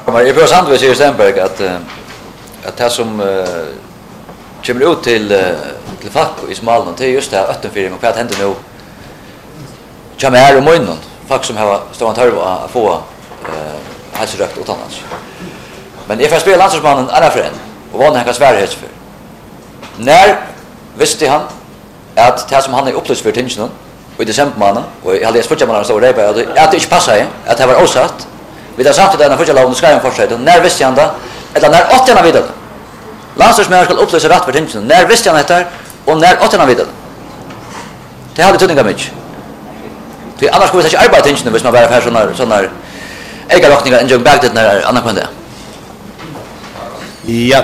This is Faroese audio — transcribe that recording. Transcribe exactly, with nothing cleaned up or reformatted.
Men jag får samtidigt säga Stenberg att att det som kommer ut till till fack i Småland det är just det öttenfyring och vad händer nu. Kommer här och munnen fack som har stått här att få eh hälsorökt utomlands. Men if jag spelar landslagsmannen alla för en och vad han kan svärhet för. När visste han att det som han är upplöst för tingen och i december månad och jag hade spurt man så det att det inte passade att det var osatt. Vi har sagt att den första lagen ska ju fortsätta. När visste han det? Eller när åttonde vidare. Landslagsmannen ska upplösa rätt för tingen. När visste han det och när åttonde vidare. Det hade tunninga mycket. För annars skulle det inte arbeta tingen hvis man bara för såna såna ägarlockningar en jung back det när annan kunde. Ja,